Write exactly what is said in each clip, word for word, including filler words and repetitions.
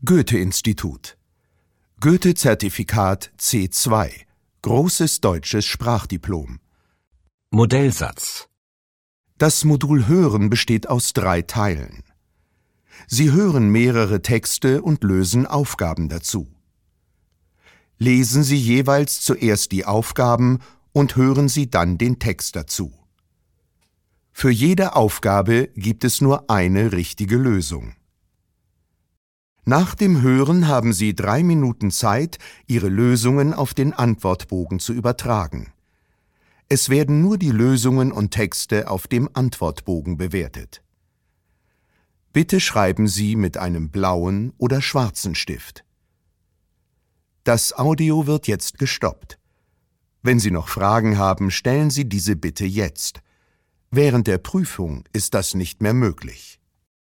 Goethe-Institut. Goethe-Zertifikat C zwei. Großes deutsches Sprachdiplom. Modellsatz. Das Modul Hören besteht aus drei Teilen. Sie hören mehrere Texte und lösen Aufgaben dazu. Lesen Sie jeweils zuerst die Aufgaben und hören Sie dann den Text dazu. Für jede Aufgabe gibt es nur eine richtige Lösung. Nach dem Hören haben Sie drei Minuten Zeit, Ihre Lösungen auf den Antwortbogen zu übertragen. Es werden nur die Lösungen und Texte auf dem Antwortbogen bewertet. Bitte schreiben Sie mit einem blauen oder schwarzen Stift. Das Audio wird jetzt gestoppt. Wenn Sie noch Fragen haben, stellen Sie diese bitte jetzt. Während der Prüfung ist das nicht mehr möglich.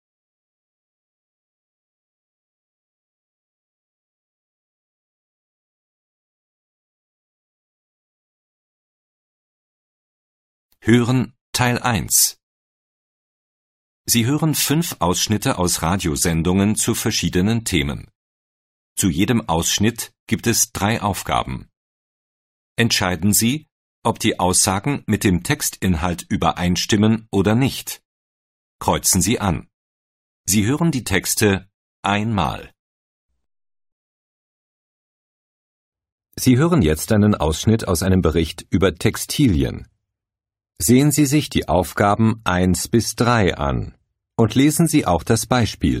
Hören Teil eins. Sie hören fünf Ausschnitte aus Radiosendungen zu verschiedenen Themen. Zu jedem Ausschnitt gibt es drei Aufgaben. Entscheiden Sie, ob die Aussagen mit dem Textinhalt übereinstimmen oder nicht. Kreuzen Sie an. Sie hören die Texte einmal. Sie hören jetzt einen Ausschnitt aus einem Bericht über Textilien. Sehen Sie sich die Aufgaben eins bis drei an und lesen Sie auch das Beispiel.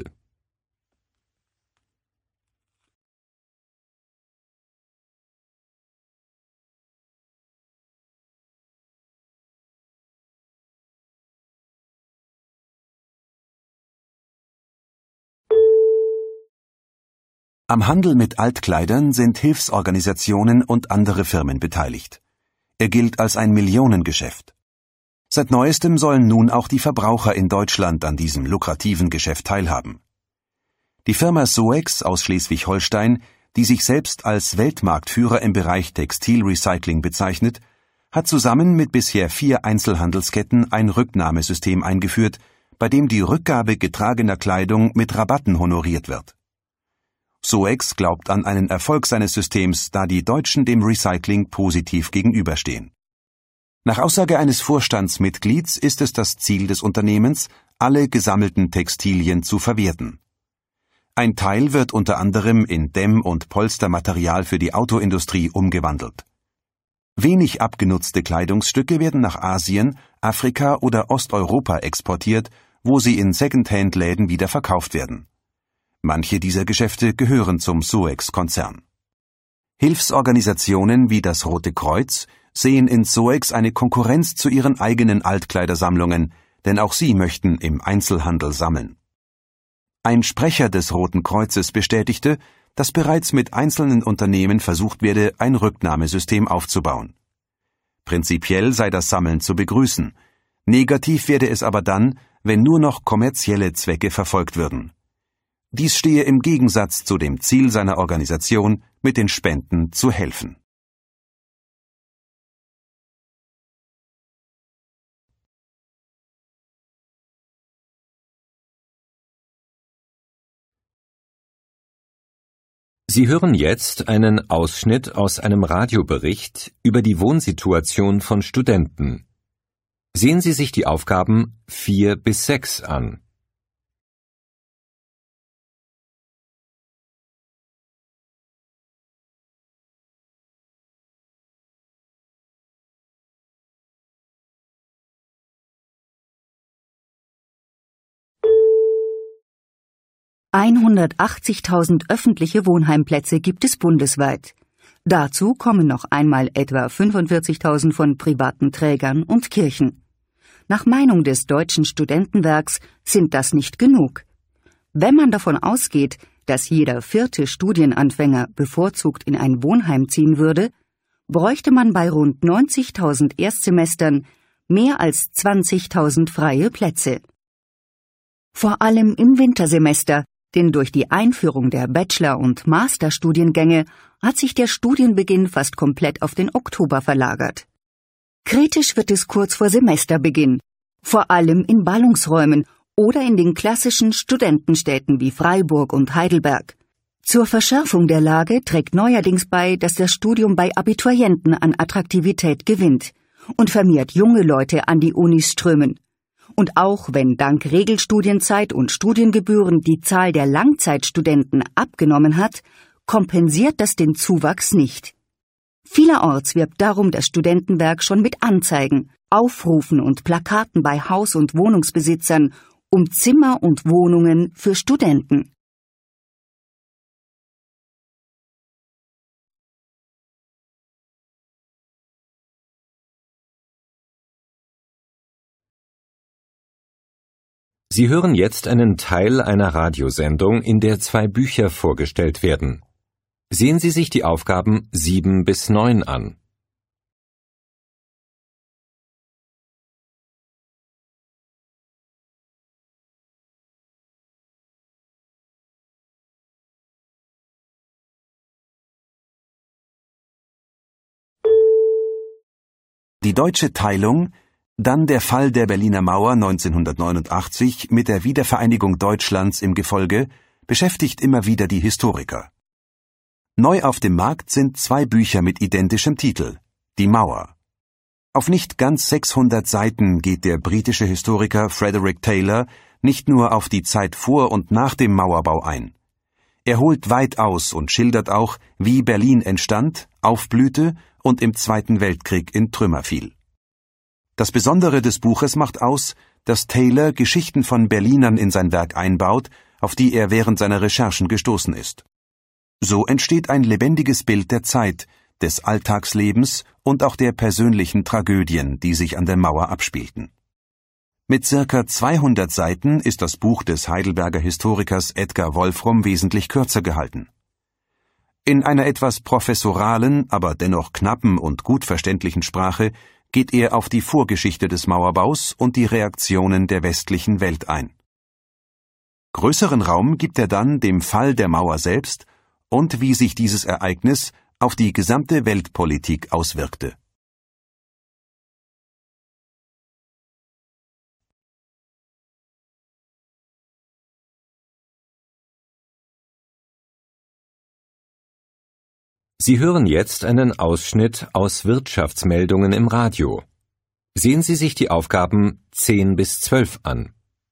Am Handel mit Altkleidern sind Hilfsorganisationen und andere Firmen beteiligt. Er gilt als ein Millionengeschäft. Seit neuestem sollen nun auch die Verbraucher in Deutschland an diesem lukrativen Geschäft teilhaben. Die Firma Soex aus Schleswig-Holstein, die sich selbst als Weltmarktführer im Bereich Textilrecycling bezeichnet, hat zusammen mit bisher vier Einzelhandelsketten ein Rücknahmesystem eingeführt, bei dem die Rückgabe getragener Kleidung mit Rabatten honoriert wird. Soex glaubt an einen Erfolg seines Systems, da die Deutschen dem Recycling positiv gegenüberstehen. Nach Aussage eines Vorstandsmitglieds ist es das Ziel des Unternehmens, alle gesammelten Textilien zu verwerten. Ein Teil wird unter anderem in Dämm- und Polstermaterial für die Autoindustrie umgewandelt. Wenig abgenutzte Kleidungsstücke werden nach Asien, Afrika oder Osteuropa exportiert, wo sie in Secondhand-Läden wieder verkauft werden. Manche dieser Geschäfte gehören zum Soex-Konzern. Hilfsorganisationen wie das Rote Kreuz sehen in Soex eine Konkurrenz zu ihren eigenen Altkleidersammlungen, denn auch sie möchten im Einzelhandel sammeln. Ein Sprecher des Roten Kreuzes bestätigte, dass bereits mit einzelnen Unternehmen versucht werde, ein Rücknahmesystem aufzubauen. Prinzipiell sei das Sammeln zu begrüßen. Negativ werde es aber dann, wenn nur noch kommerzielle Zwecke verfolgt würden. Dies stehe im Gegensatz zu dem Ziel seiner Organisation, mit den Spenden zu helfen. Sie hören jetzt einen Ausschnitt aus einem Radiobericht über die Wohnsituation von Studenten. Sehen Sie sich die Aufgaben vier bis sechs an. hundertachtzigtausend öffentliche Wohnheimplätze gibt es bundesweit. Dazu kommen noch einmal etwa fünfundvierzigtausend von privaten Trägern und Kirchen. Nach Meinung des Deutschen Studentenwerks sind das nicht genug. Wenn man davon ausgeht, dass jeder vierte Studienanfänger bevorzugt in ein Wohnheim ziehen würde, bräuchte man bei rund neunzigtausend Erstsemestern mehr als zwanzigtausend freie Plätze. Vor allem im Wintersemester, denn durch die Einführung der Bachelor- und Masterstudiengänge hat sich der Studienbeginn fast komplett auf den Oktober verlagert. Kritisch wird es kurz vor Semesterbeginn, vor allem in Ballungsräumen oder in den klassischen Studentenstädten wie Freiburg und Heidelberg, Zur Verschärfung der Lage trägt neuerdings bei, dass das Studium bei Abiturienten an Attraktivität gewinnt und vermehrt junge Leute an die Unis strömen. Und auch wenn dank Regelstudienzeit und Studiengebühren die Zahl der Langzeitstudenten abgenommen hat, kompensiert das den Zuwachs nicht. Vielerorts wirbt darum das Studentenwerk schon mit Anzeigen, Aufrufen und Plakaten bei Haus- und Wohnungsbesitzern um Zimmer und Wohnungen für Studenten. Sie hören jetzt einen Teil einer Radiosendung, in der zwei Bücher vorgestellt werden. Sehen Sie sich die Aufgaben sieben bis neun an. Die deutsche Teilung, dann der Fall der Berliner Mauer neunzehnhundertneunundachtzig mit der Wiedervereinigung Deutschlands im Gefolge, beschäftigt immer wieder die Historiker. Neu auf dem Markt sind zwei Bücher mit identischem Titel, Die Mauer. Auf nicht ganz sechshundert Seiten geht der britische Historiker Frederick Taylor nicht nur auf die Zeit vor und nach dem Mauerbau ein. Er holt weit aus und schildert auch, wie Berlin entstand, aufblühte und im Zweiten Weltkrieg in Trümmer fiel. Das Besondere des Buches macht aus, dass Taylor Geschichten von Berlinern in sein Werk einbaut, auf die er während seiner Recherchen gestoßen ist. So entsteht ein lebendiges Bild der Zeit, des Alltagslebens und auch der persönlichen Tragödien, die sich an der Mauer abspielten. Mit circa zweihundert Seiten ist das Buch des Heidelberger Historikers Edgar Wolfrom wesentlich kürzer gehalten. In einer etwas professoralen, aber dennoch knappen und gut verständlichen Sprache geht er auf die Vorgeschichte des Mauerbaus und die Reaktionen der westlichen Welt ein. Größeren Raum gibt er dann dem Fall der Mauer selbst und wie sich dieses Ereignis auf die gesamte Weltpolitik auswirkte. Sie hören jetzt einen Ausschnitt aus Wirtschaftsmeldungen im Radio. Sehen Sie sich die Aufgaben zehn bis zwölf an.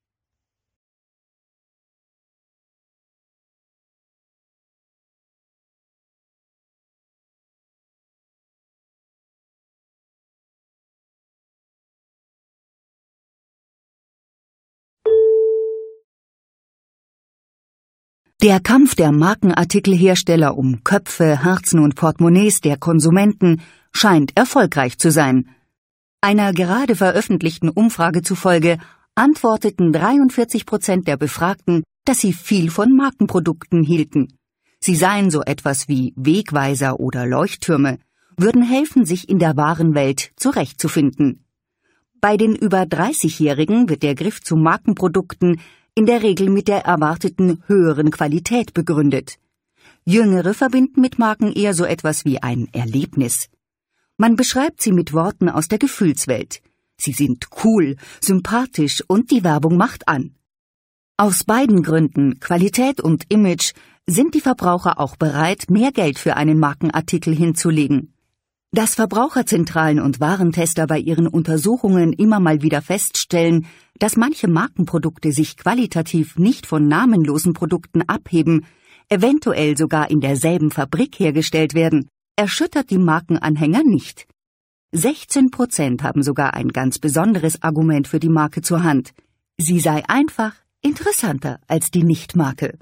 Der Kampf der Markenartikelhersteller um Köpfe, Herzen und Portemonnaies der Konsumenten scheint erfolgreich zu sein. Einer gerade veröffentlichten Umfrage zufolge antworteten dreiundvierzig Prozent der Befragten, dass sie viel von Markenprodukten hielten. Sie seien so etwas wie Wegweiser oder Leuchttürme, würden helfen, sich in der wahren Welt zurechtzufinden. Bei den über dreißigjährigen wird der Griff zu Markenprodukten in der Regel mit der erwarteten höheren Qualität begründet. Jüngere verbinden mit Marken eher so etwas wie ein Erlebnis. Man beschreibt sie mit Worten aus der Gefühlswelt. Sie sind cool, sympathisch und die Werbung macht an. Aus beiden Gründen, Qualität und Image, sind die Verbraucher auch bereit, mehr Geld für einen Markenartikel hinzulegen. Dass Verbraucherzentralen und Warentester bei ihren Untersuchungen immer mal wieder feststellen, dass manche Markenprodukte sich qualitativ nicht von namenlosen Produkten abheben, eventuell sogar in derselben Fabrik hergestellt werden, erschüttert die Markenanhänger nicht. sechzehn Prozent haben sogar ein ganz besonderes Argument für die Marke zur Hand. Sie sei einfach interessanter als die Nichtmarke.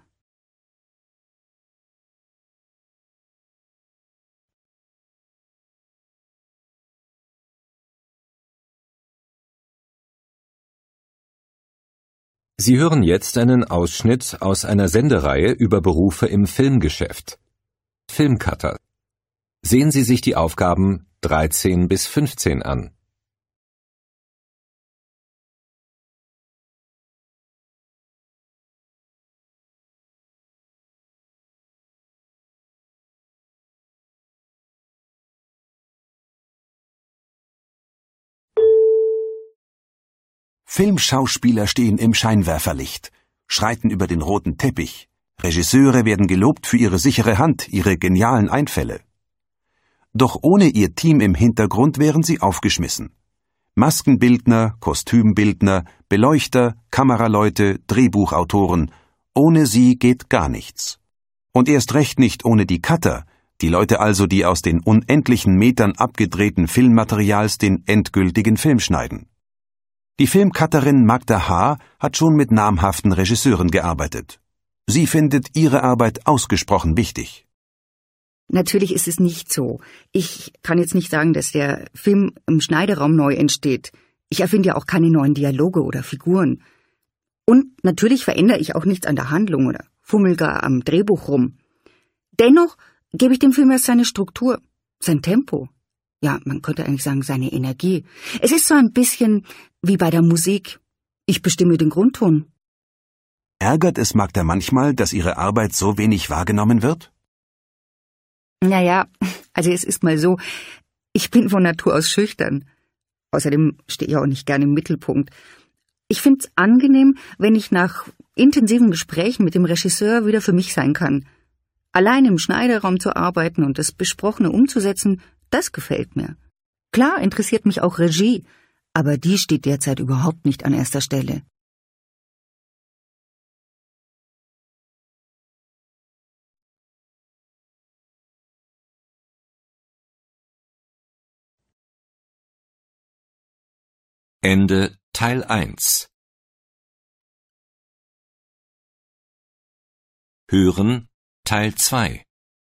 Sie hören jetzt einen Ausschnitt aus einer Sendereihe über Berufe im Filmgeschäft. Filmcutter. Sehen Sie sich die Aufgaben dreizehn bis fünfzehn an. Filmschauspieler stehen im Scheinwerferlicht, schreiten über den roten Teppich, Regisseure werden gelobt für ihre sichere Hand, ihre genialen Einfälle. Doch ohne ihr Team im Hintergrund wären sie aufgeschmissen. Maskenbildner, Kostümbildner, Beleuchter, Kameraleute, Drehbuchautoren. Ohne sie geht gar nichts. Und erst recht nicht ohne die Cutter, die Leute also, die aus den unendlichen Metern abgedrehten Filmmaterials den endgültigen Film schneiden. Die Filmcutterin Magda H. hat schon mit namhaften Regisseuren gearbeitet. Sie findet ihre Arbeit ausgesprochen wichtig. Natürlich ist es nicht so. Ich kann jetzt nicht sagen, dass der Film im Schneideraum neu entsteht. Ich erfinde ja auch keine neuen Dialoge oder Figuren. Und natürlich verändere ich auch nichts an der Handlung oder fummel gar am Drehbuch rum. Dennoch gebe ich dem Film erst seine Struktur, sein Tempo. Ja, man könnte eigentlich sagen, seine Energie. Es ist so ein bisschen wie bei der Musik. Ich bestimme den Grundton. Ärgert es Magda manchmal, dass ihre Arbeit so wenig wahrgenommen wird? Naja, also es ist mal so, ich bin von Natur aus schüchtern. Außerdem stehe ich auch nicht gerne im Mittelpunkt. Ich finde es angenehm, wenn ich nach intensiven Gesprächen mit dem Regisseur wieder für mich sein kann. Allein im Schneideraum zu arbeiten und das Besprochene umzusetzen, das gefällt mir. Klar interessiert mich auch Regie, aber die steht derzeit überhaupt nicht an erster Stelle. Ende Teil eins. Hören Teil zwei.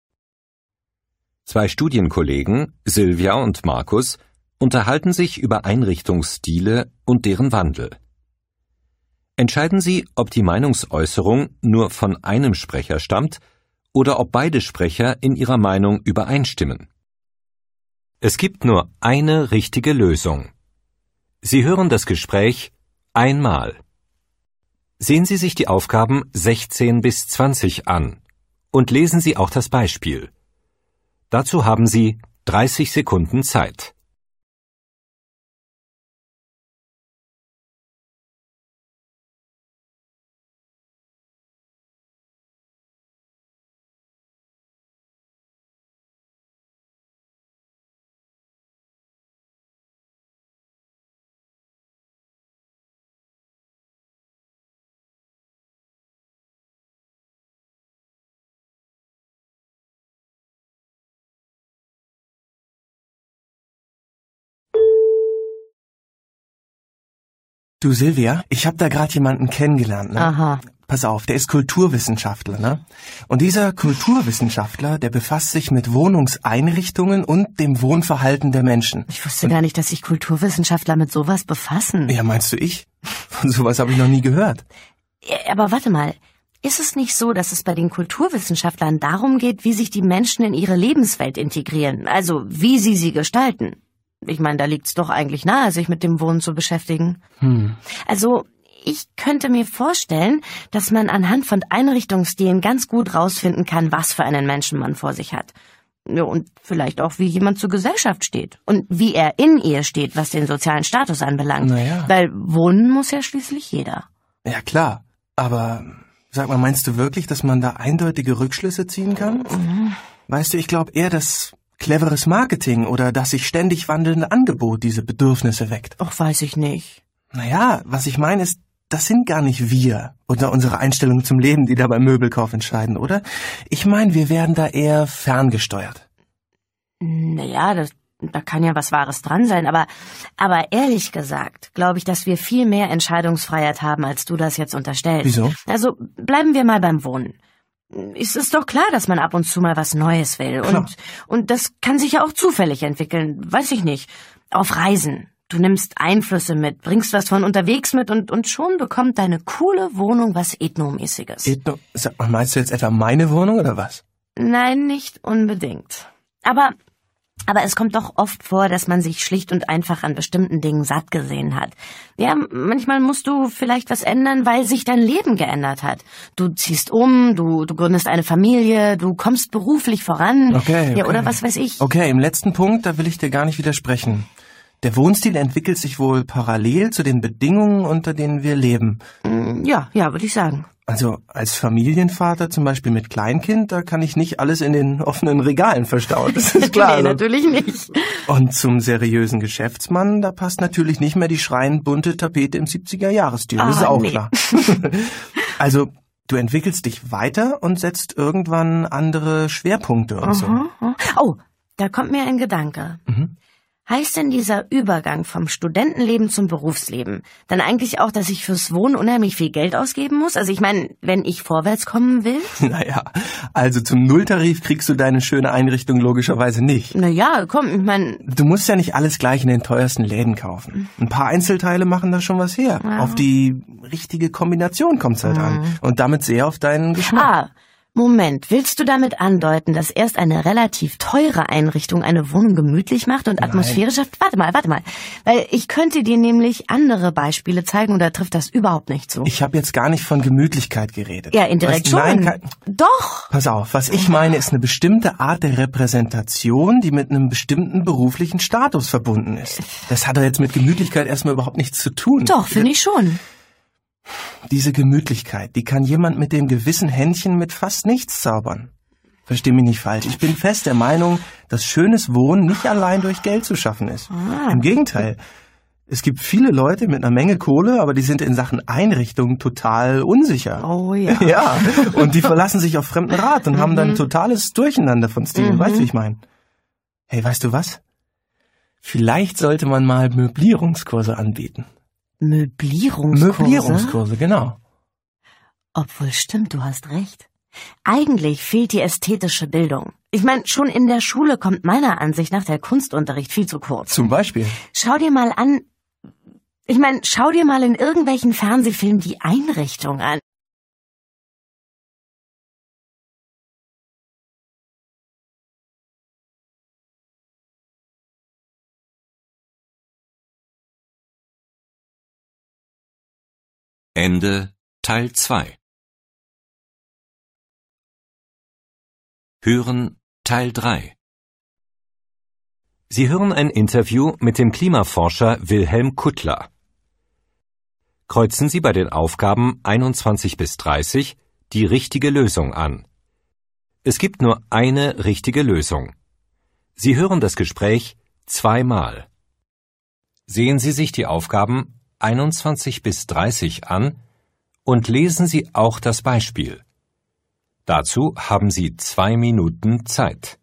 Zwei Studienkollegen, Silvia und Markus, unterhalten sich über Einrichtungsstile und deren Wandel. Entscheiden Sie, ob die Meinungsäußerung nur von einem Sprecher stammt oder ob beide Sprecher in ihrer Meinung übereinstimmen. Es gibt nur eine richtige Lösung. Sie hören das Gespräch einmal. Sehen Sie sich die Aufgaben sechzehn bis zwanzig an und lesen Sie auch das Beispiel. Dazu haben Sie dreißig Sekunden Zeit. Du Silvia, ich habe da gerade jemanden kennengelernt, ne? Aha. Pass auf, der ist Kulturwissenschaftler, ne? Und dieser Kulturwissenschaftler, der befasst sich mit Wohnungseinrichtungen und dem Wohnverhalten der Menschen. Ich wusste und gar nicht, dass sich Kulturwissenschaftler mit sowas befassen. Ja, meinst du ich? Von sowas habe ich noch nie gehört. Aber warte mal, ist es nicht so, dass es bei den Kulturwissenschaftlern darum geht, wie sich die Menschen in ihre Lebenswelt integrieren, also wie sie sie gestalten? Ich meine, da liegt's doch eigentlich nahe, sich mit dem Wohnen zu beschäftigen. Hm. Also, ich könnte mir vorstellen, dass man anhand von Einrichtungsstilen ganz gut rausfinden kann, was für einen Menschen man vor sich hat. Ja, und vielleicht auch, wie jemand zur Gesellschaft steht. Und wie er in ihr steht, was den sozialen Status anbelangt. Naja. Weil wohnen muss ja schließlich jeder. Ja, klar. Aber, sag mal, meinst du wirklich, dass man da eindeutige Rückschlüsse ziehen kann? Mhm. Weißt du, ich glaube eher, dass cleveres Marketing oder das sich ständig wandelnde Angebot diese Bedürfnisse weckt. Ach, weiß ich nicht. Naja, was ich meine ist, das sind gar nicht wir oder unsere Einstellungen zum Leben, die da beim Möbelkauf entscheiden, oder? Ich meine, wir werden da eher ferngesteuert. Naja, das, da kann ja was Wahres dran sein, aber, aber ehrlich gesagt, glaube ich, dass wir viel mehr Entscheidungsfreiheit haben, als du das jetzt unterstellst. Wieso? Also, bleiben wir mal beim Wohnen. Es ist doch klar, dass man ab und zu mal was Neues will. Klar. Und, und das kann sich ja auch zufällig entwickeln, weiß ich nicht. Auf Reisen. Du nimmst Einflüsse mit, bringst was von unterwegs mit und, und schon bekommt deine coole Wohnung was Ethnomäßiges. Ethno, sag mal, meinst du jetzt etwa meine Wohnung oder was? Nein, nicht unbedingt. Aber, aber es kommt doch oft vor, dass man sich schlicht und einfach an bestimmten Dingen satt gesehen hat. Ja, manchmal musst du vielleicht was ändern, weil sich dein Leben geändert hat. Du ziehst um, du, du gründest eine Familie, du kommst beruflich voran. Okay, okay. Ja, oder was weiß ich. Okay, im letzten Punkt, da will ich dir gar nicht widersprechen. Der Wohnstil entwickelt sich wohl parallel zu den Bedingungen, unter denen wir leben. Ja, ja, würde ich sagen. Also als Familienvater, zum Beispiel mit Kleinkind, da kann ich nicht alles in den offenen Regalen verstauen. Das ist klar. Nee, natürlich nicht. Und zum seriösen Geschäftsmann, da passt natürlich nicht mehr die schreiend bunte Tapete im siebziger-Jahres-Stil. Das Ah, ist auch nee. klar. Also du entwickelst dich weiter und setzt irgendwann andere Schwerpunkte und so. Mhm. Oh, da kommt mir ein Gedanke. Mhm. Heißt denn dieser Übergang vom Studentenleben zum Berufsleben dann eigentlich auch, dass ich fürs Wohnen unheimlich viel Geld ausgeben muss? Also ich meine, wenn ich vorwärts kommen will? Naja, also zum Nulltarif kriegst du deine schöne Einrichtung logischerweise nicht. Naja, komm, ich meine... Du musst ja nicht alles gleich in den teuersten Läden kaufen. Ein paar Einzelteile machen da schon was her. Ja. Auf die richtige Kombination kommt's halt an. Und damit sehr auf deinen Geschmack. Ah, Moment, willst du damit andeuten, dass erst eine relativ teure Einrichtung eine Wohnung gemütlich macht und Atmosphäre schafft? Warte mal, warte mal. Weil ich könnte dir nämlich andere Beispiele zeigen und da trifft das überhaupt nicht zu. Ich habe jetzt gar nicht von Gemütlichkeit geredet. Ja, indirekt Weißt du, schon. nein, kein- Doch. Pass auf, was ich meine, ist eine bestimmte Art der Repräsentation, die mit einem bestimmten beruflichen Status verbunden ist. Das hat doch jetzt mit Gemütlichkeit erstmal überhaupt nichts zu tun. Doch, finde ich schon. Diese Gemütlichkeit, die kann jemand mit dem gewissen Händchen mit fast nichts zaubern. Versteh mich nicht falsch. Ich bin fest der Meinung, dass schönes Wohnen nicht allein durch Geld zu schaffen ist. Ah. Im Gegenteil. Es gibt viele Leute mit einer Menge Kohle, aber die sind in Sachen Einrichtung total unsicher. Oh ja. Ja, und die verlassen sich auf fremden Rat und haben dann ein totales Durcheinander von Stilen. Mhm. Weißt du, wie ich meine? Hey, weißt du was? Vielleicht sollte man mal Möblierungskurse anbieten. Möblierungskurse? Möblierungskurse, genau. Obwohl, stimmt, du hast recht. Eigentlich fehlt die ästhetische Bildung. Ich meine, schon in der Schule kommt meiner Ansicht nach der Kunstunterricht viel zu kurz. Zum Beispiel. Schau dir mal an, ich meine, schau dir mal in irgendwelchen Fernsehfilmen die Einrichtung an. Ende Teil zwei. Hören Teil drei. Sie hören ein Interview mit dem Klimaforscher Wilhelm Kuttler. Kreuzen Sie bei den Aufgaben einundzwanzig bis dreißig die richtige Lösung an. Es gibt nur eine richtige Lösung. Sie hören das Gespräch zweimal. Sehen Sie sich die Aufgaben einundzwanzig bis dreißig an und lesen Sie auch das Beispiel. Dazu haben Sie zwei Minuten Zeit.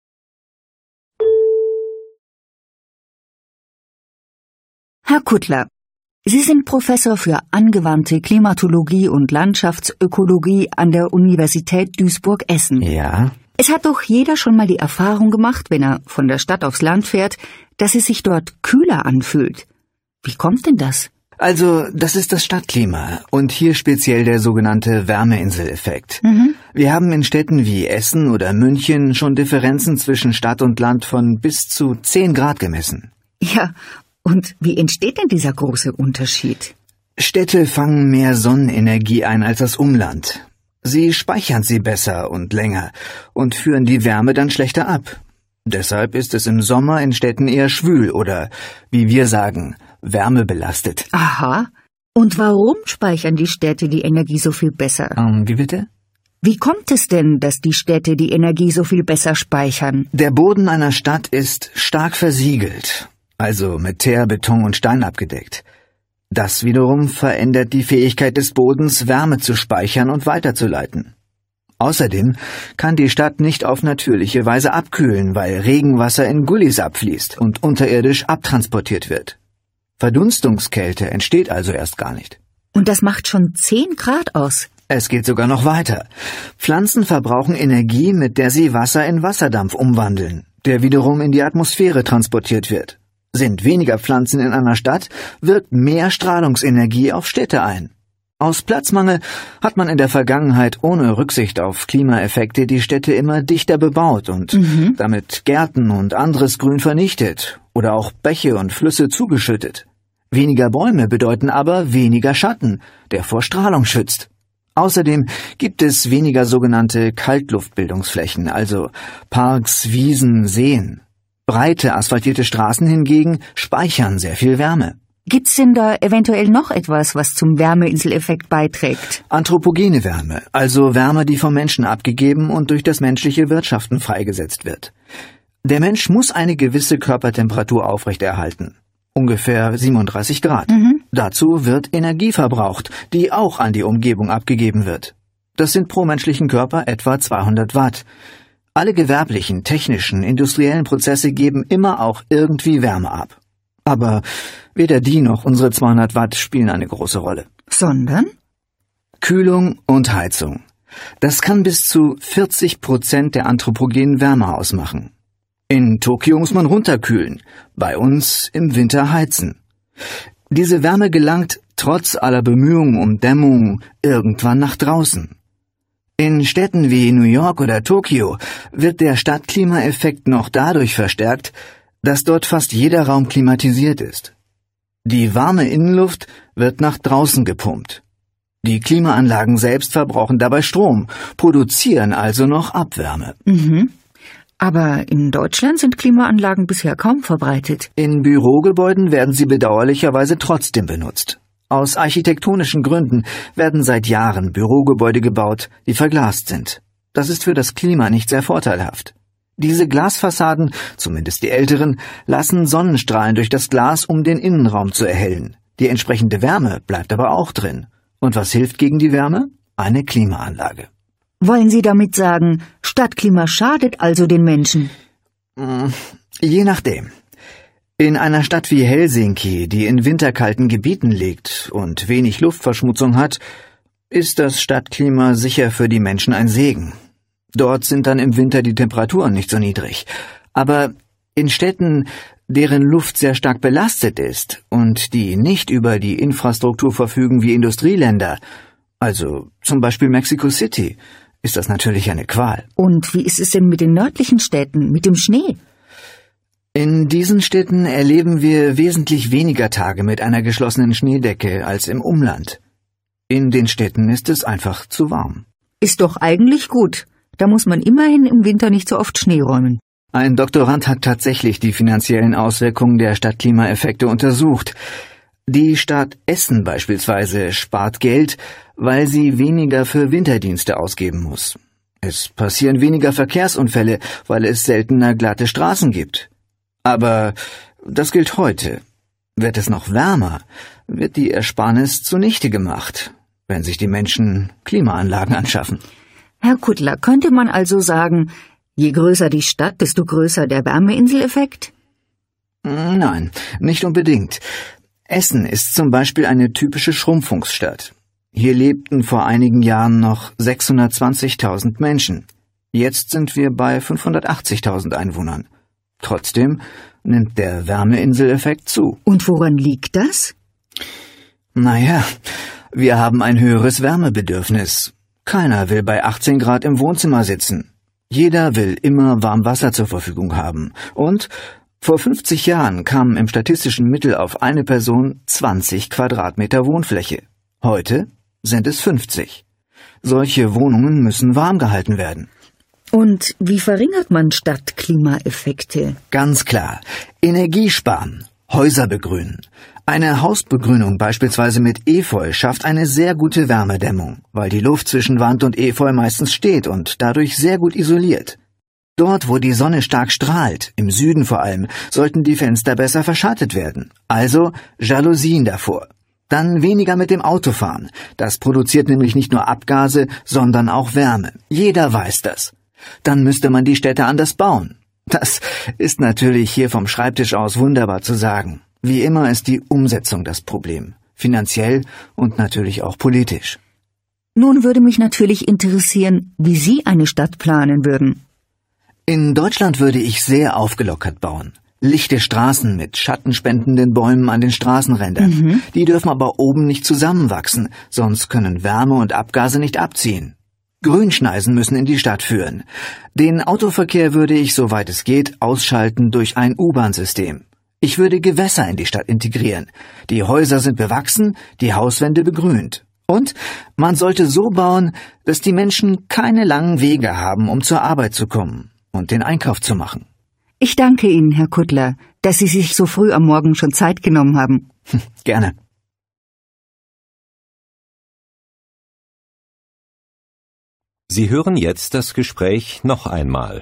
Herr Kuttler, Sie sind Professor für angewandte Klimatologie und Landschaftsökologie an der Universität Duisburg-Essen. Ja? Es hat doch jeder schon mal die Erfahrung gemacht, wenn er von der Stadt aufs Land fährt, dass es sich dort kühler anfühlt. Wie kommt denn das? Also, das ist das Stadtklima und hier speziell der sogenannte Wärmeinseleffekt. Mhm. Wir haben in Städten wie Essen oder München schon Differenzen zwischen Stadt und Land von bis zu zehn Grad gemessen. Ja, und wie entsteht denn dieser große Unterschied? Städte fangen mehr Sonnenenergie ein als das Umland. Sie speichern sie besser und länger und führen die Wärme dann schlechter ab. Deshalb ist es im Sommer in Städten eher schwül oder, wie wir sagen, wärmebelastet. Aha. Und warum speichern die Städte die Energie so viel besser? Ähm, wie bitte? Wie kommt es denn, dass die Städte die Energie so viel besser speichern? Der Boden einer Stadt ist stark versiegelt, also mit Teer, Beton und Stein abgedeckt. Das wiederum verändert die Fähigkeit des Bodens, Wärme zu speichern und weiterzuleiten. Außerdem kann die Stadt nicht auf natürliche Weise abkühlen, weil Regenwasser in Gullis abfließt und unterirdisch abtransportiert wird. Verdunstungskälte entsteht also erst gar nicht. Und das macht schon zehn Grad aus. Es geht sogar noch weiter. Pflanzen verbrauchen Energie, mit der sie Wasser in Wasserdampf umwandeln, der wiederum in die Atmosphäre transportiert wird. Sind weniger Pflanzen in einer Stadt, wirkt mehr Strahlungsenergie auf Städte ein. Aus Platzmangel hat man in der Vergangenheit ohne Rücksicht auf Klimaeffekte die Städte immer dichter bebaut und Mhm. damit Gärten und anderes Grün vernichtet oder auch Bäche und Flüsse zugeschüttet. Weniger Bäume bedeuten aber weniger Schatten, der vor Strahlung schützt. Außerdem gibt es weniger sogenannte Kaltluftbildungsflächen, also Parks, Wiesen, Seen. Breite, asphaltierte Straßen hingegen speichern sehr viel Wärme. Gibt's denn da eventuell noch etwas, was zum Wärmeinseleffekt beiträgt? Anthropogene Wärme, also Wärme, die vom Menschen abgegeben und durch das menschliche Wirtschaften freigesetzt wird. Der Mensch muss eine gewisse Körpertemperatur aufrechterhalten, ungefähr siebenunddreißig Grad. Mhm. Dazu wird Energie verbraucht, die auch an die Umgebung abgegeben wird. Das sind pro menschlichen Körper etwa zweihundert Watt. Alle gewerblichen, technischen, industriellen Prozesse geben immer auch irgendwie Wärme ab. Aber weder die noch unsere zweihundert Watt spielen eine große Rolle. Sondern? Kühlung und Heizung. Das kann bis zu vierzig Prozent der anthropogenen Wärme ausmachen. In Tokio muss man runterkühlen, bei uns im Winter heizen. Diese Wärme gelangt trotz aller Bemühungen um Dämmung irgendwann nach draußen. In Städten wie New York oder Tokio wird der Stadtklimaeffekt noch dadurch verstärkt, dass dort fast jeder Raum klimatisiert ist. Die warme Innenluft wird nach draußen gepumpt. Die Klimaanlagen selbst verbrauchen dabei Strom, produzieren also noch Abwärme. Mhm. Aber in Deutschland sind Klimaanlagen bisher kaum verbreitet. In Bürogebäuden werden sie bedauerlicherweise trotzdem benutzt. Aus architektonischen Gründen werden seit Jahren Bürogebäude gebaut, die verglast sind. Das ist für das Klima nicht sehr vorteilhaft. Diese Glasfassaden, zumindest die älteren, lassen Sonnenstrahlen durch das Glas, um den Innenraum zu erhellen. Die entsprechende Wärme bleibt aber auch drin. Und was hilft gegen die Wärme? Eine Klimaanlage. Wollen Sie damit sagen, Stadtklima schadet also den Menschen? Je nachdem. In einer Stadt wie Helsinki, die in winterkalten Gebieten liegt und wenig Luftverschmutzung hat, ist das Stadtklima sicher für die Menschen ein Segen. Dort sind dann im Winter die Temperaturen nicht so niedrig. Aber in Städten, deren Luft sehr stark belastet ist und die nicht über die Infrastruktur verfügen wie Industrieländer, also zum Beispiel Mexico City, ist das natürlich eine Qual. Und wie ist es denn mit den nördlichen Städten, mit dem Schnee? In diesen Städten erleben wir wesentlich weniger Tage mit einer geschlossenen Schneedecke als im Umland. In den Städten ist es einfach zu warm. Ist doch eigentlich gut. Da muss man immerhin im Winter nicht so oft Schnee räumen. Ein Doktorand hat tatsächlich die finanziellen Auswirkungen der Stadtklimaeffekte untersucht. Die Stadt Essen beispielsweise spart Geld, weil sie weniger für Winterdienste ausgeben muss. Es passieren weniger Verkehrsunfälle, weil es seltener glatte Straßen gibt. Aber das gilt heute. Wird es noch wärmer, wird die Ersparnis zunichte gemacht, wenn sich die Menschen Klimaanlagen anschaffen. Herr Kuttler, könnte man also sagen, je größer die Stadt, desto größer der Wärmeinseleffekt? Nein, nicht unbedingt. Essen ist zum Beispiel eine typische Schrumpfungsstadt. Hier lebten vor einigen Jahren noch sechshundertzwanzigtausend Menschen. Jetzt sind wir bei fünfhundertachtzigtausend Einwohnern. Trotzdem nimmt der Wärmeinseleffekt zu. Und woran liegt das? Naja, wir haben ein höheres Wärmebedürfnis. Keiner will bei achtzehn Grad im Wohnzimmer sitzen. Jeder will immer warm Wasser zur Verfügung haben. Und vor fünfzig Jahren kamen im statistischen Mittel auf eine Person zwanzig Quadratmeter Wohnfläche. Heute sind es fünfzig. Solche Wohnungen müssen warm gehalten werden. Und wie verringert man Stadtklimaeffekte? Ganz klar. Energie sparen, Häuser begrünen. Eine Hausbegrünung beispielsweise mit Efeu schafft eine sehr gute Wärmedämmung, weil die Luft zwischen Wand und Efeu meistens steht und dadurch sehr gut isoliert. Dort, wo die Sonne stark strahlt, im Süden vor allem, sollten die Fenster besser verschattet werden. Also Jalousien davor. Dann weniger mit dem Auto fahren. Das produziert nämlich nicht nur Abgase, sondern auch Wärme. Jeder weiß das. Dann müsste man die Städte anders bauen. Das ist natürlich hier vom Schreibtisch aus wunderbar zu sagen. Wie immer ist die Umsetzung das Problem. Finanziell und natürlich auch politisch. Nun würde mich natürlich interessieren, wie Sie eine Stadt planen würden. In Deutschland würde ich sehr aufgelockert bauen. Lichte Straßen mit schattenspendenden Bäumen an den Straßenrändern. Mhm. Die dürfen aber oben nicht zusammenwachsen, sonst können Wärme und Abgase nicht abziehen. Grünschneisen müssen in die Stadt führen. Den Autoverkehr würde ich, soweit es geht, ausschalten durch ein U-Bahn-System. Ich würde Gewässer in die Stadt integrieren. Die Häuser sind bewachsen, die Hauswände begrünt. Und man sollte so bauen, dass die Menschen keine langen Wege haben, um zur Arbeit zu kommen und den Einkauf zu machen. Ich danke Ihnen, Herr Kuttler, dass Sie sich so früh am Morgen schon Zeit genommen haben. Gerne. Sie hören jetzt das Gespräch noch einmal.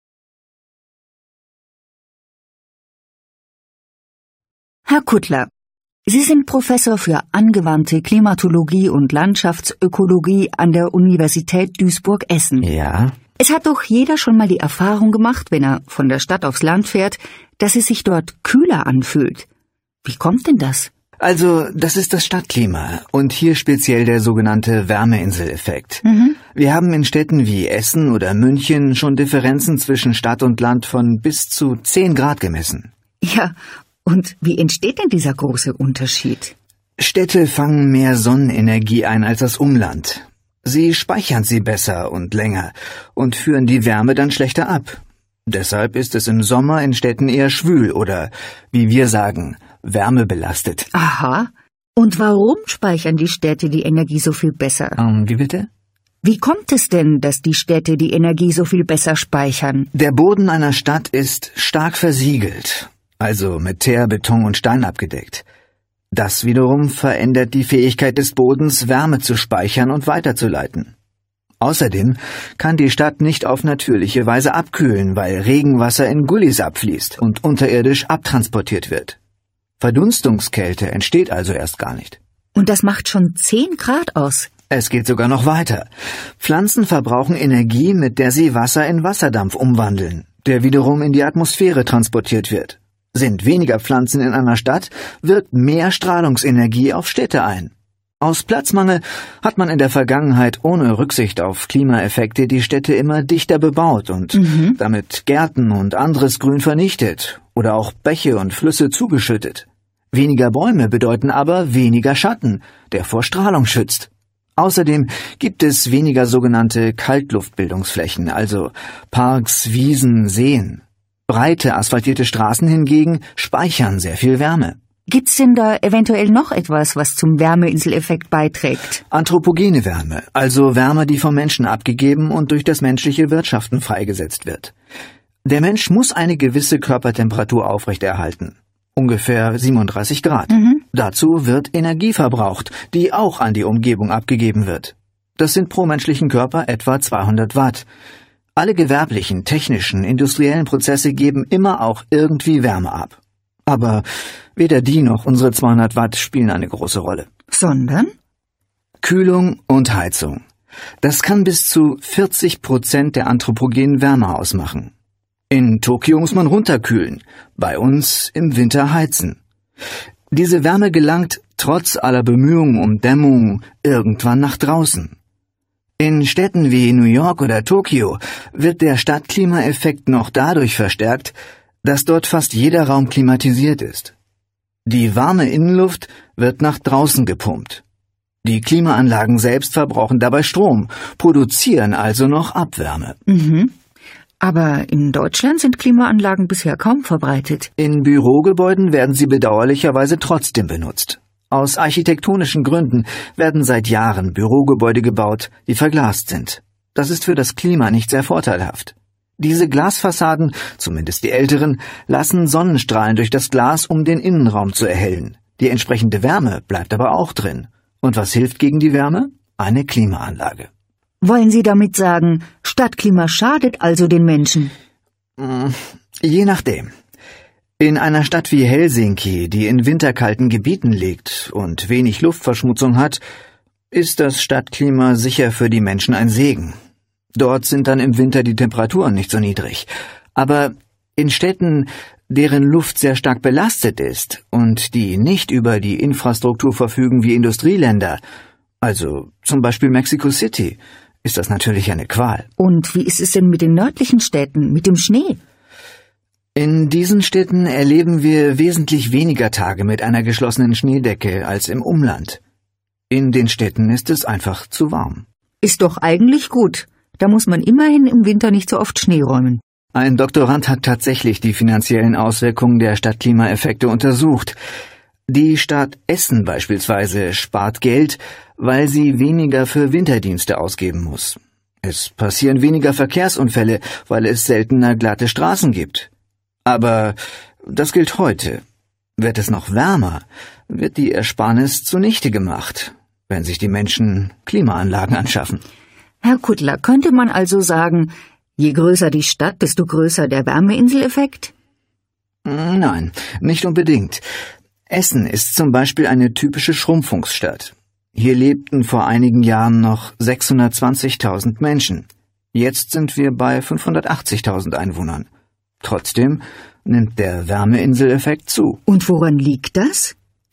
Herr Kuttler, Sie sind Professor für angewandte Klimatologie und Landschaftsökologie an der Universität Duisburg-Essen. Ja. Es hat doch jeder schon mal die Erfahrung gemacht, wenn er von der Stadt aufs Land fährt, dass es sich dort kühler anfühlt. Wie kommt denn das? Also, das ist das Stadtklima und hier speziell der sogenannte Wärmeinseleffekt. Mhm. Wir haben in Städten wie Essen oder München schon Differenzen zwischen Stadt und Land von bis zu zehn Grad gemessen. Ja, und wie entsteht denn dieser große Unterschied? Städte fangen mehr Sonnenenergie ein als das Umland. Sie speichern sie besser und länger und führen die Wärme dann schlechter ab. Deshalb ist es im Sommer in Städten eher schwül oder, wie wir sagen, wärmebelastet. Aha. Und warum speichern die Städte die Energie so viel besser? Ähm, wie bitte? Wie kommt es denn, dass die Städte die Energie so viel besser speichern? Der Boden einer Stadt ist stark versiegelt, also mit Teer, Beton und Stein abgedeckt. Das wiederum verändert die Fähigkeit des Bodens, Wärme zu speichern und weiterzuleiten. Außerdem kann die Stadt nicht auf natürliche Weise abkühlen, weil Regenwasser in Gullis abfließt und unterirdisch abtransportiert wird. Verdunstungskälte entsteht also erst gar nicht. Und das macht schon zehn Grad aus. Es geht sogar noch weiter. Pflanzen verbrauchen Energie, mit der sie Wasser in Wasserdampf umwandeln, der wiederum in die Atmosphäre transportiert wird. Sind weniger Pflanzen in einer Stadt, wirkt mehr Strahlungsenergie auf Städte ein. Aus Platzmangel hat man in der Vergangenheit ohne Rücksicht auf Klimaeffekte die Städte immer dichter bebaut und mhm. damit Gärten und anderes Grün vernichtet oder auch Bäche und Flüsse zugeschüttet. Weniger Bäume bedeuten aber weniger Schatten, der vor Strahlung schützt. Außerdem gibt es weniger sogenannte Kaltluftbildungsflächen, also Parks, Wiesen, Seen. Breite, asphaltierte Straßen hingegen speichern sehr viel Wärme. Gibt's denn da eventuell noch etwas, was zum Wärmeinseleffekt beiträgt? Anthropogene Wärme, also Wärme, die vom Menschen abgegeben und durch das menschliche Wirtschaften freigesetzt wird. Der Mensch muss eine gewisse Körpertemperatur aufrechterhalten, ungefähr siebenunddreißig Grad. Mhm. Dazu wird Energie verbraucht, die auch an die Umgebung abgegeben wird. Das sind pro menschlichen Körper etwa zweihundert Watt. Alle gewerblichen, technischen, industriellen Prozesse geben immer auch irgendwie Wärme ab. Aber weder die noch unsere zweihundert Watt spielen eine große Rolle. Sondern? Kühlung und Heizung. Das kann bis zu vierzig Prozent der anthropogenen Wärme ausmachen. In Tokio muss man runterkühlen, bei uns im Winter heizen. Diese Wärme gelangt, trotz aller Bemühungen um Dämmung, irgendwann nach draußen. In Städten wie New York oder Tokio wird der Stadtklimaeffekt noch dadurch verstärkt, dass dort fast jeder Raum klimatisiert ist. Die warme Innenluft wird nach draußen gepumpt. Die Klimaanlagen selbst verbrauchen dabei Strom, produzieren also noch Abwärme. Mhm. Aber in Deutschland sind Klimaanlagen bisher kaum verbreitet. In Bürogebäuden werden sie bedauerlicherweise trotzdem benutzt. Aus architektonischen Gründen werden seit Jahren Bürogebäude gebaut, die verglast sind. Das ist für das Klima nicht sehr vorteilhaft. Diese Glasfassaden, zumindest die älteren, lassen Sonnenstrahlen durch das Glas, um den Innenraum zu erhellen. Die entsprechende Wärme bleibt aber auch drin. Und was hilft gegen die Wärme? Eine Klimaanlage. Wollen Sie damit sagen, Stadtklima schadet also den Menschen? Je nachdem. In einer Stadt wie Helsinki, die in winterkalten Gebieten liegt und wenig Luftverschmutzung hat, ist das Stadtklima sicher für die Menschen ein Segen. Dort sind dann im Winter die Temperaturen nicht so niedrig. Aber in Städten, deren Luft sehr stark belastet ist und die nicht über die Infrastruktur verfügen wie Industrieländer, also zum Beispiel Mexico City, ist das natürlich eine Qual. Und wie ist es denn mit den nördlichen Städten, mit dem Schnee? In diesen Städten erleben wir wesentlich weniger Tage mit einer geschlossenen Schneedecke als im Umland. In den Städten ist es einfach zu warm. Ist doch eigentlich gut. Da muss man immerhin im Winter nicht so oft Schnee räumen. Ein Doktorand hat tatsächlich die finanziellen Auswirkungen der Stadtklimaeffekte untersucht. Die Stadt Essen beispielsweise spart Geld, weil sie weniger für Winterdienste ausgeben muss. Es passieren weniger Verkehrsunfälle, weil es seltener glatte Straßen gibt. Aber das gilt heute. Wird es noch wärmer, wird die Ersparnis zunichte gemacht, wenn sich die Menschen Klimaanlagen anschaffen. Herr Kuttler, könnte man also sagen, je größer die Stadt, desto größer der Wärmeinseleffekt? Nein, nicht unbedingt. Essen ist zum Beispiel eine typische Schrumpfungsstadt. Hier lebten vor einigen Jahren noch sechshundertzwanzigtausend Menschen. Jetzt sind wir bei fünfhundertachtzigtausend Einwohnern. Trotzdem nimmt der Wärmeinseleffekt zu. Und woran liegt das?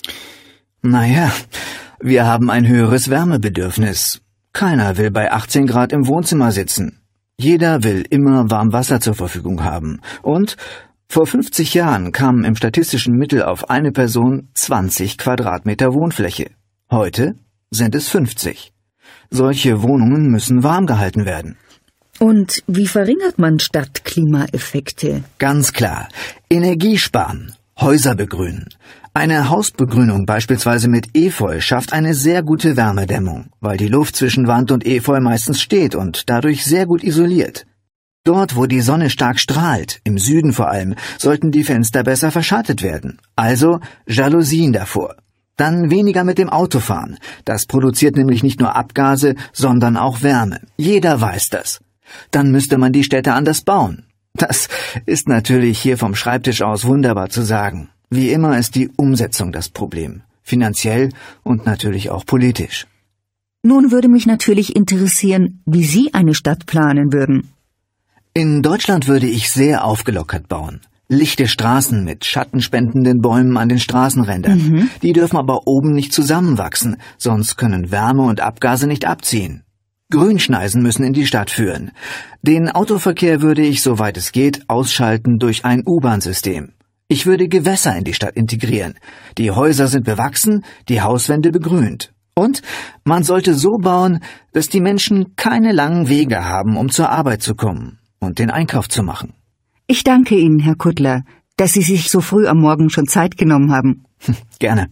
Naja, wir haben ein höheres Wärmebedürfnis. Keiner will bei achtzehn Grad im Wohnzimmer sitzen. Jeder will immer warm Wasser zur Verfügung haben. Und vor fünfzig Jahren kamen im statistischen Mittel auf eine Person zwanzig Quadratmeter Wohnfläche. Heute sind es fünfzig. Solche Wohnungen müssen warm gehalten werden. Und wie verringert man Stadtklimaeffekte? Ganz klar. Energiesparen, Häuser begrünen. Eine Hausbegrünung beispielsweise mit Efeu schafft eine sehr gute Wärmedämmung, weil die Luft zwischen Wand und Efeu meistens steht und dadurch sehr gut isoliert. Dort, wo die Sonne stark strahlt, im Süden vor allem, sollten die Fenster besser verschattet werden. Also Jalousien davor. Dann weniger mit dem Auto fahren. Das produziert nämlich nicht nur Abgase, sondern auch Wärme. Jeder weiß das. Dann müsste man die Städte anders bauen. Das ist natürlich hier vom Schreibtisch aus wunderbar zu sagen. Wie immer ist die Umsetzung das Problem. Finanziell und natürlich auch politisch. Nun würde mich natürlich interessieren, wie Sie eine Stadt planen würden. In Deutschland würde ich sehr aufgelockert bauen. Lichte Straßen mit schattenspendenden Bäumen an den Straßenrändern. Mhm. Die dürfen aber oben nicht zusammenwachsen, sonst können Wärme und Abgase nicht abziehen. Grünschneisen müssen in die Stadt führen. Den Autoverkehr würde ich, soweit es geht, ausschalten durch ein U-Bahn-System. Ich würde Gewässer in die Stadt integrieren. Die Häuser sind bewachsen, die Hauswände begrünt. Und man sollte so bauen, dass die Menschen keine langen Wege haben, um zur Arbeit zu kommen und den Einkauf zu machen. Ich danke Ihnen, Herr Kuttler, dass Sie sich so früh am Morgen schon Zeit genommen haben. Gerne.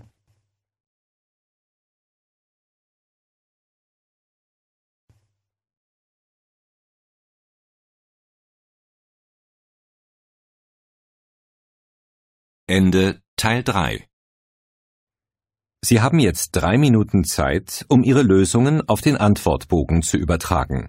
Ende Teil drei. Sie haben jetzt drei Minuten Zeit, um Ihre Lösungen auf den Antwortbogen zu übertragen.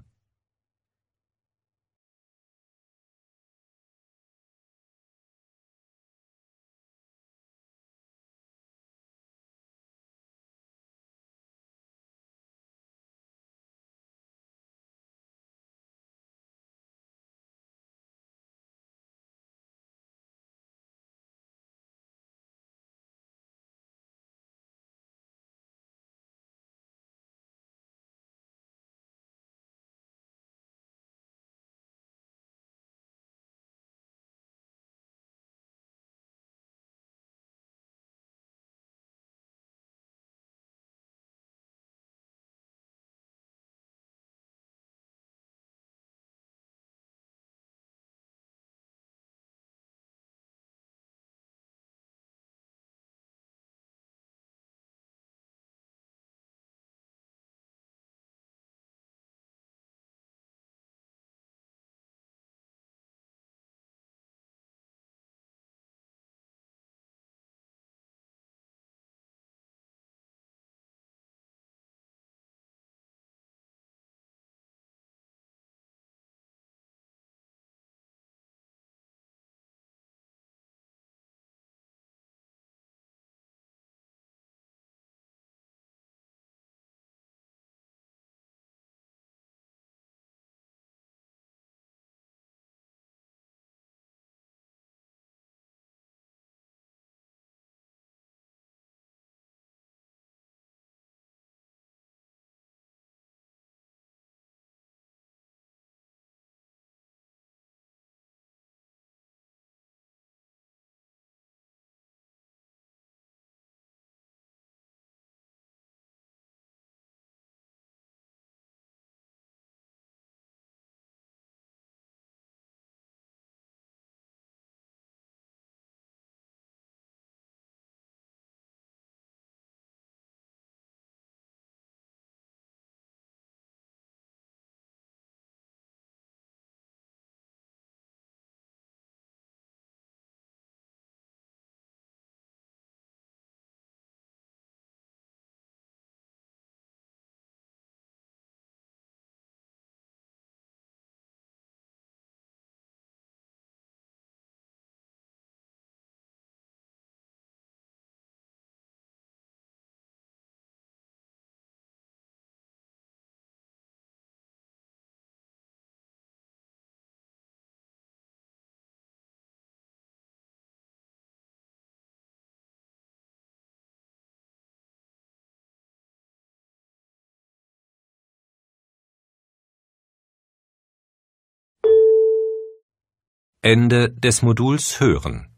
Ende des Moduls Hören.